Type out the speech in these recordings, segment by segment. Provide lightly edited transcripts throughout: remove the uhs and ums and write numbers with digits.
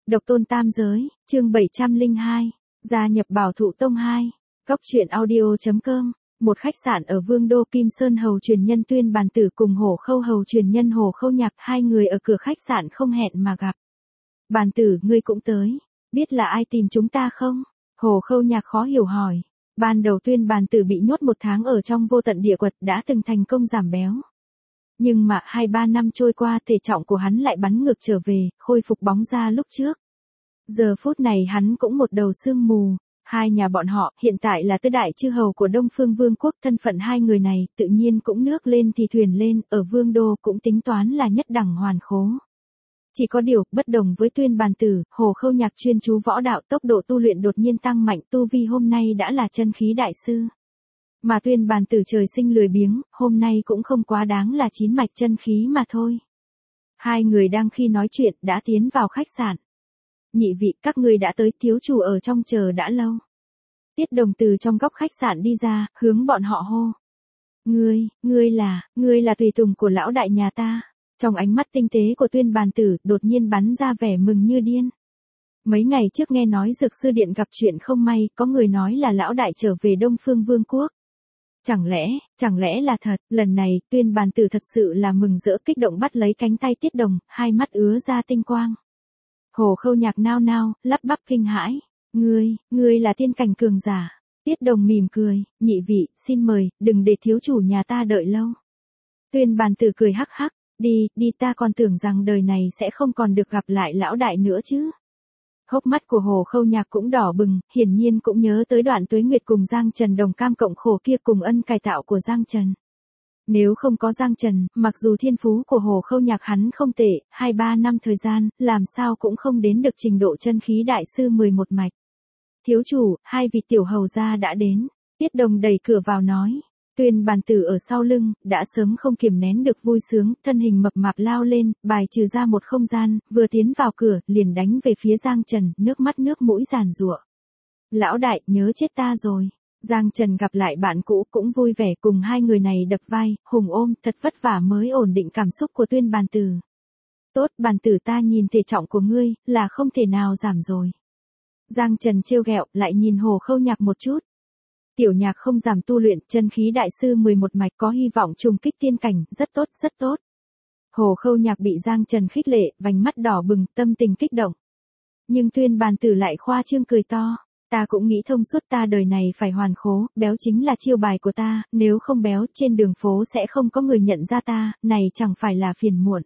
Độc tôn tam giới, chương 702, gia nhập Bảo Thụ Tông 2. Góc truyện audio.com. Một khách sạn ở Vương đô. Kim Sơn hầu truyền nhân Tuyên Bàn Tử cùng Hổ Khâu hầu truyền nhân Hổ Khâu Nhạc, hai người ở cửa khách sạn không hẹn mà gặp. Bàn Tử, ngươi cũng tới, biết là ai tìm chúng ta không? Hổ Khâu Nhạc khó hiểu hỏi. Ban đầu Tuyên Bàn Tử bị nhốt 1 tháng ở trong vô tận địa quật đã từng thành công giảm béo. Nhưng mà 2-3 năm trôi qua, thể trọng của hắn lại bắn ngược trở về, khôi phục bóng ra lúc trước. Giờ phút này hắn cũng một đầu sương mù. Hai nhà bọn họ hiện tại là tứ đại chư hầu của Đông Phương Vương quốc, thân phận hai người này tự nhiên cũng nước lên thì thuyền lên, ở Vương đô cũng tính toán là nhất đẳng hoàn khố. Chỉ có điều, bất đồng với Tuyên Bàn Tử, Hổ Khâu Nhạc chuyên chú võ đạo, tốc độ tu luyện đột nhiên tăng mạnh, tu vi hôm nay đã là chân khí đại sư. Mà Tuyên Bàn Tử trời sinh lười biếng, hôm nay cũng không quá đáng là 9 mạch chân khí mà thôi. Hai người đang khi nói chuyện đã tiến vào khách sạn. Nhị vị, các ngươi đã tới, thiếu chủ ở trong chờ đã lâu. Tiết Đồng từ trong góc khách sạn đi ra, hướng bọn họ hô. Ngươi là tùy tùng của lão đại nhà ta. Trong ánh mắt tinh tế của Tuyên Bàn Tử đột nhiên bắn ra vẻ mừng như điên. Mấy ngày trước nghe nói Dược Sư Điện gặp chuyện không may, có người nói là lão đại trở về Đông Phương Vương quốc. Chẳng lẽ là thật? Lần này, Tuyên Bàn Tử thật sự là mừng rỡ, kích động bắt lấy cánh tay Tiết Đồng, hai mắt ứa ra tinh quang. Hổ Khâu Nhạc nao nao, lắp bắp kinh hãi. Ngươi là tiên cảnh cường giả. Tiết Đồng mỉm cười, nhị vị, xin mời, đừng để thiếu chủ nhà ta đợi lâu. Tuyên Bàn Tử cười hắc hắc, đi, ta còn tưởng rằng đời này sẽ không còn được gặp lại lão đại nữa chứ. Hốc mắt của Hổ Khâu Nhạc cũng đỏ bừng, hiển nhiên cũng nhớ tới đoạn Tuế Nguyệt cùng Giang Trần đồng cam cộng khổ kia, cùng ân cải tạo của Giang Trần. Nếu không có Giang Trần, mặc dù thiên phú của Hổ Khâu Nhạc hắn không tệ, 2-3 năm thời gian, làm sao cũng không đến được trình độ chân khí đại sư 11 mạch. Thiếu chủ, hai vị tiểu hầu gia đã đến. Tiết Đồng đẩy cửa vào nói. Tuyên Bàn Tử ở sau lưng, đã sớm không kiềm nén được vui sướng, thân hình mập mạp lao lên, bài trừ ra một không gian, vừa tiến vào cửa, liền đánh về phía Giang Trần, nước mắt nước mũi giàn giụa. Lão đại, nhớ chết ta rồi. Giang Trần gặp lại bạn cũ cũng vui vẻ, cùng hai người này đập vai, hùng ôm, thật vất vả mới ổn định cảm xúc của Tuyên Bàn Tử. Tốt, Bàn Tử, ta nhìn thể trọng của ngươi, là không thể nào giảm rồi. Giang Trần trêu ghẹo, lại nhìn Hổ Khâu Nhạc một chút. Tiểu Nhạc không giảm tu luyện, chân khí đại sư 11 mạch, có hy vọng trùng kích tiên cảnh, rất tốt, rất tốt. Hổ Khâu Nhạc bị Giang Trần khích lệ, vành mắt đỏ bừng, tâm tình kích động. Nhưng Tuyên Bàn Tử lại khoa trương cười to. Ta cũng nghĩ thông suốt, ta đời này phải hoàn khố, béo chính là chiêu bài của ta, nếu không béo, trên đường phố sẽ không có người nhận ra ta, này chẳng phải là phiền muộn.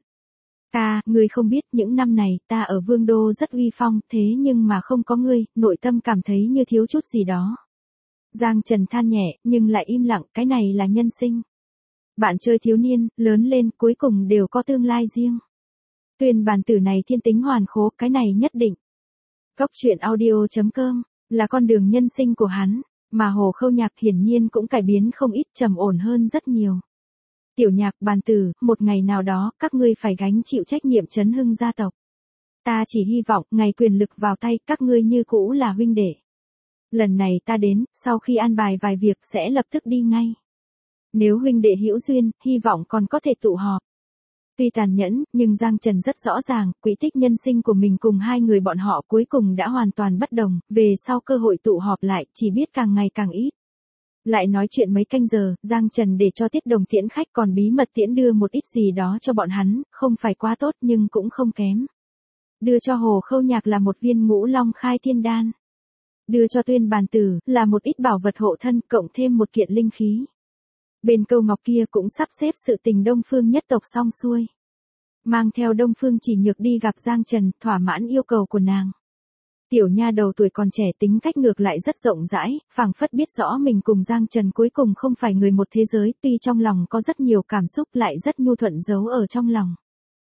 Ngươi không biết, những năm này, ta ở Vương đô rất uy phong, thế nhưng mà không có ngươi, nội tâm cảm thấy như thiếu chút gì đó. Giang Trần than nhẹ, nhưng lại im lặng, cái này là nhân sinh. Bạn chơi thiếu niên, lớn lên, cuối cùng đều có tương lai riêng. Tuyên Bàn Tử này thiên tính hoàn khố, cái này nhất định. Góc truyện audio.com. Là con đường nhân sinh của hắn, mà Hổ Khâu Nhạc hiển nhiên cũng cải biến không ít, trầm ổn hơn rất nhiều. Tiểu Nhạc, Bàn Tử, một ngày nào đó, các ngươi phải gánh chịu trách nhiệm trấn hưng gia tộc. Ta chỉ hy vọng, ngày quyền lực vào tay, các ngươi như cũ là huynh đệ. Lần này ta đến, sau khi an bài vài việc sẽ lập tức đi ngay. Nếu huynh đệ hữu duyên, hy vọng còn có thể tụ họp. Tuy tàn nhẫn, nhưng Giang Trần rất rõ ràng, quỹ tích nhân sinh của mình cùng hai người bọn họ cuối cùng đã hoàn toàn bất đồng, về sau cơ hội tụ họp lại, chỉ biết càng ngày càng ít. Lại nói chuyện mấy canh giờ, Giang Trần để cho Tiết Đồng tiễn khách, còn bí mật tiễn đưa một ít gì đó cho bọn hắn, không phải quá tốt nhưng cũng không kém. Đưa cho Hổ Khâu Nhạc là một viên Ngũ Long Khai Thiên Đan. Đưa cho Tuyên Bàn Tử là một ít bảo vật hộ thân, cộng thêm một kiện linh khí. Bên Câu Ngọc kia cũng sắp xếp sự tình Đông Phương nhất tộc xong xuôi. Mang theo Đông Phương Chỉ Nhược đi gặp Giang Trần, thỏa mãn yêu cầu của nàng. Tiểu nha đầu tuổi còn trẻ, tính cách ngược lại rất rộng rãi, phảng phất biết rõ mình cùng Giang Trần cuối cùng không phải người một thế giới, tuy trong lòng có rất nhiều cảm xúc, lại rất nhu thuận giấu ở trong lòng.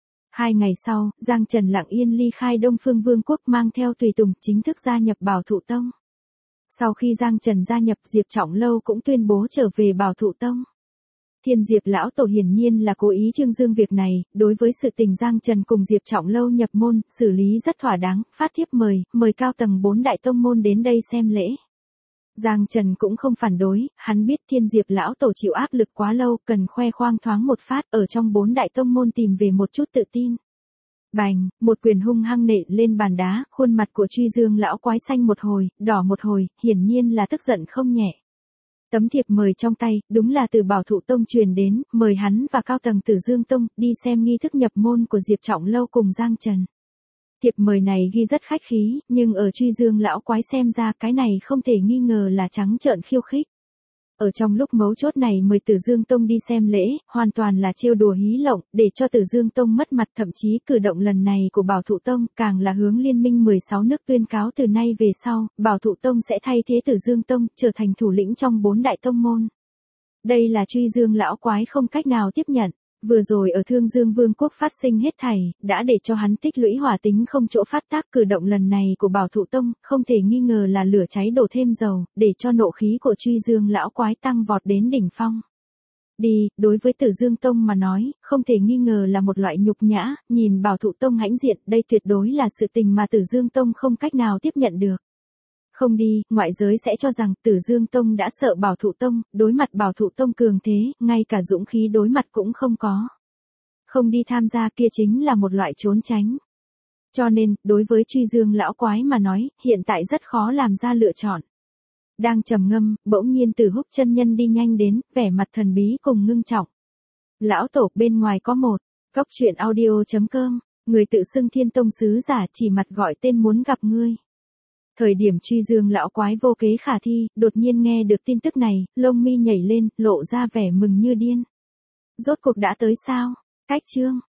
2 ngày sau, Giang Trần lặng yên ly khai Đông Phương Vương quốc, mang theo tùy tùng chính thức gia nhập Bảo Thụ Tông. Sau khi Giang Trần gia nhập, Diệp Trọng Lâu cũng tuyên bố trở về Bảo Thụ Tông. Thiên Diệp lão tổ hiển nhiên là cố ý trương dương việc này, đối với sự tình Giang Trần cùng Diệp Trọng Lâu nhập môn, xử lý rất thỏa đáng, phát thiếp mời cao tầng 4 đại tông môn đến đây xem lễ. Giang Trần cũng không phản đối, hắn biết Thiên Diệp lão tổ chịu áp lực quá lâu, cần khoe khoang thoáng một phát, ở trong 4 đại tông môn tìm về một chút tự tin. Bành, một quyền hung hăng nện lên bàn đá, khuôn mặt của Truy Dương lão quái xanh một hồi, đỏ một hồi, hiển nhiên là tức giận không nhẹ. Tấm thiệp mời trong tay, đúng là từ Bảo Thụ Tông truyền đến, mời hắn và cao tầng Tử Dương Tông đi xem nghi thức nhập môn của Diệp Trọng Lâu cùng Giang Trần. Thiệp mời này ghi rất khách khí, nhưng ở Truy Dương lão quái xem ra cái này không thể nghi ngờ là trắng trợn khiêu khích. Ở trong lúc mấu chốt này mời Tử Dương Tông đi xem lễ, hoàn toàn là trêu đùa hí lộng, để cho Tử Dương Tông mất mặt, thậm chí cử động lần này của Bảo Thụ Tông càng là hướng Liên minh 16 nước tuyên cáo từ nay về sau, Bảo Thụ Tông sẽ thay thế Tử Dương Tông, trở thành thủ lĩnh trong 4 đại tông môn. Đây là Truy Dương lão quái không cách nào tiếp nhận. Vừa rồi ở Thương Dương Vương quốc phát sinh hết thảy, đã để cho hắn tích lũy hỏa tính không chỗ phát tác, cử động lần này của Bảo Thụ Tông, không thể nghi ngờ là lửa cháy đổ thêm dầu, để cho nộ khí của Truy Dương lão quái tăng vọt đến đỉnh phong. Đi, đối với Tử Dương Tông mà nói, không thể nghi ngờ là một loại nhục nhã, nhìn Bảo Thụ Tông hãnh diện, đây tuyệt đối là sự tình mà Tử Dương Tông không cách nào tiếp nhận được. Không đi, ngoại giới sẽ cho rằng Tử Dương Tông đã sợ Bảo Thụ Tông, đối mặt Bảo Thụ Tông cường thế, ngay cả dũng khí đối mặt cũng không có. Không đi tham gia kia chính là một loại trốn tránh. Cho nên, đối với Truy Dương lão quái mà nói, hiện tại rất khó làm ra lựa chọn. Đang trầm ngâm, bỗng nhiên Từ Húc chân nhân đi nhanh đến, vẻ mặt thần bí cùng ngưng trọng. Lão tổ, bên ngoài có một, cốc truyện audio.com, người tự xưng Thiên Tông sứ giả chỉ mặt gọi tên muốn gặp ngươi. Thời điểm Truy Dương lão quái vô kế khả thi, đột nhiên nghe được tin tức này, lông mi nhảy lên, lộ ra vẻ mừng như điên. Rốt cuộc đã tới sao? Cách chương